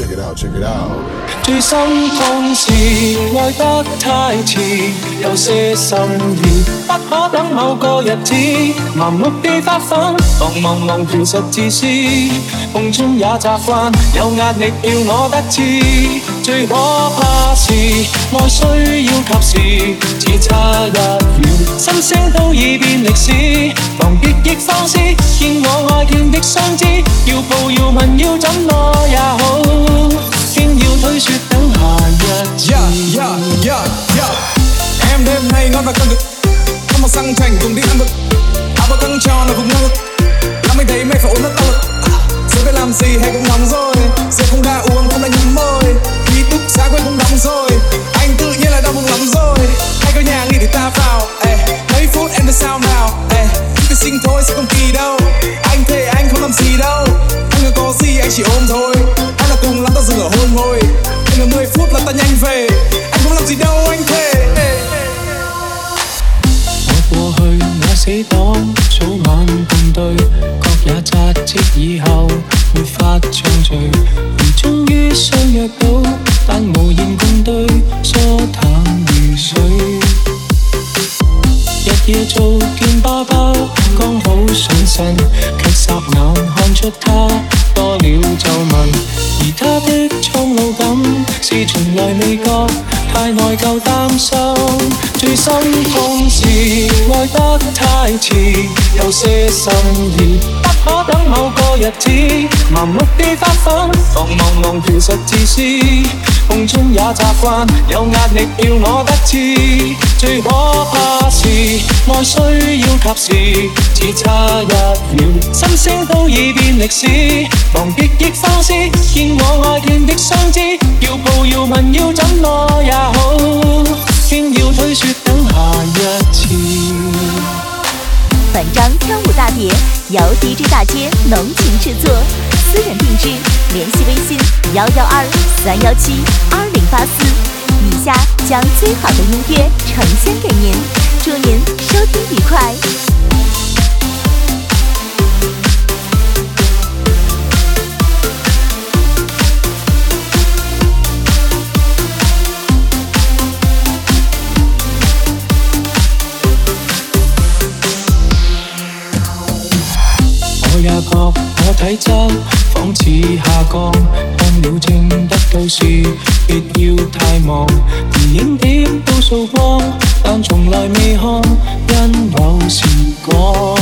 Check it out, check it out。 最心痛是愛得太遲，有些心意不可等某個日子，盲目地發奮，忙其實自私，夢中也習慣，有壓力要我得知。最可怕是愛需要及時，只差一秒，心聲都已變歷史，防別亦放肆，見我愛見的相知，要抱要問要怎麼也好。偏要推說等下日子。 Em đêm nay ngon và căng cực, có một sang chảnh cùng đi ăn vực, áo và căng tròn là vùng ngang ngực, làm anh thấy mày phải ốm rất đau lực. Giờ biết làm gì hay cũng nóng rồi, giờ không đã uống không đã nhấm môi, ký túc xá quên cũng đóng rồi, anh tự nhiên là đau bụng lắm rồi. Hay có nhà nghỉ để ta vào, mấy phút em đã sao nào, cứ sinh thôi sẽ không kỳ đâu, anh thề anh không làm gì đâu, anh có gì anh chỉ ôm thôi, hay là cùng lắm ta dừng ở hôn thôi, anh ở 10 phút là ta nhanh về, anh không làm gì đâu anh thề. 過去那死黨早晚共對，各也扎職以後沒法暢聚，而終於相約到，但無言共對，疏淡如水。日夜做件包包，剛好上身，卻霎眼看出他多了皺紋，而他的蒼老感是從來未覺，太內疚擔心。最心痛是愛得太遲，有些心意不可等某個日子，盲目地發奮，忙其實自私，夢中也習慣，有壓力要我得知。最可怕是愛需要及時，只差一秒，心聲都已變歷史，防別亦放肆，見我愛見的相知，要抱要問要怎麼也好，偏要推說等下日子。 本张跳舞大碟由 DJ 大街浓情制作，私人定制，联系微信112-317-2084。以下将最好的音乐呈现给您，祝您收听愉快。 我也覺我體質仿似下降，看了症得到是別要太忙，而影碟都掃光，但從來未看，因有時講。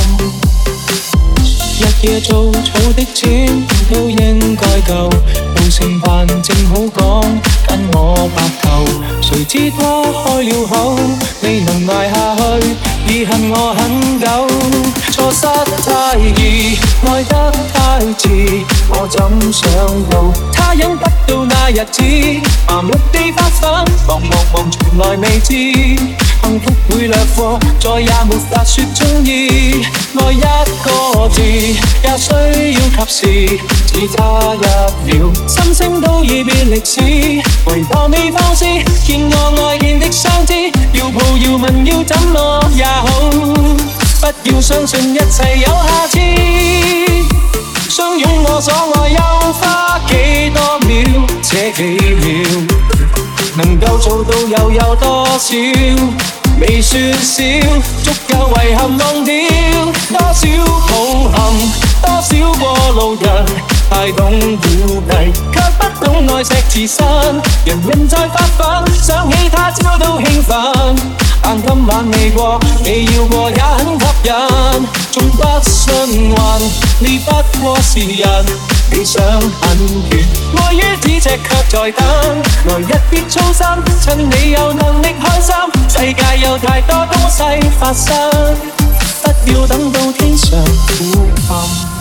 日夜做儲的錢都應該夠，到成辦正好講，跟我白頭，誰知他開了口，未能捱下去，已恨我很久。錯失太易，愛得太遲，我怎想到他忍不到那日子，麻木地發奮，忙從來未知，幸福會掠過，再也沒法說鍾意，愛一個字也需要及時，只差一秒，心聲都已變歷史，唯獨未放肆，見我愛見的相知，要抱要問要怎麼也好，不要相信一切有下次，相擁我所愛又花幾多秒，這幾秒能夠做到又有多少？未算少，足夠遺憾忘掉，多少抱憾，多少過路人，太懂估計，卻不懂愛惜自身，人在發奮，想起他朝都興奮，但今晚未過，你要過也很吸引，縱不信運，你不過是人，理想很遠，愛於咫尺卻在等，來日別操心，趁你有能力開心，世界有太多東西發生，不要等到天上苦暗。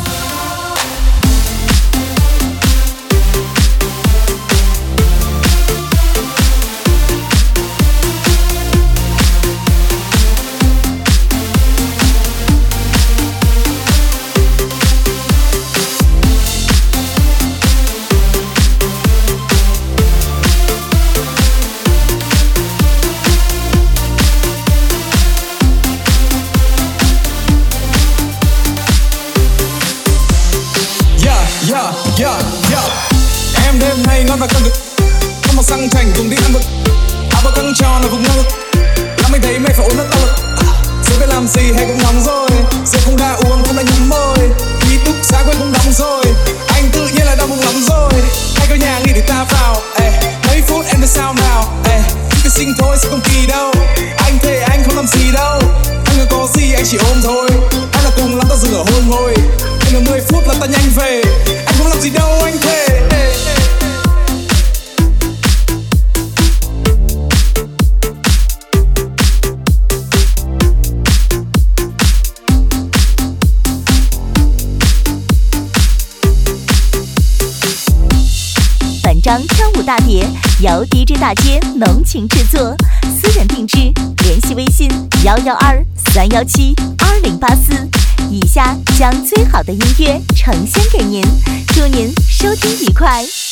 Đêm đêm hay ngon và căng cực, có một sang chảnh cùng đi ăn vực. Áo bờ căng tròn là vùng ngang ngực, làm anh thấy mê phải uống nước tăng lực. Giờ biết làm gì hay cũng nóng rồi, giờ không đã uống không đã nhắm môi. Ký túc xá quên cũng đóng rồi, anh tự nhiên là đau bụng lắm rồi. Hay có nhà nghỉ để ta vào, mấy phút em đã sao nào. Cứ sinh thôi sẽ không kỳ đâu, anh thề anh không làm gì đâu. Anh không có gì anh chỉ ôm thôi, anh là cùng lắm ta dừng ở hôn thôi. Anh ở 10 phút là ta nhanh về, anh không làm gì đâu anh thề. 本张跳舞大碟由 DJ 大街浓情制作，私人定制，联系微信112-317-2084。以下将最好的音乐呈现给您，祝您收听愉快。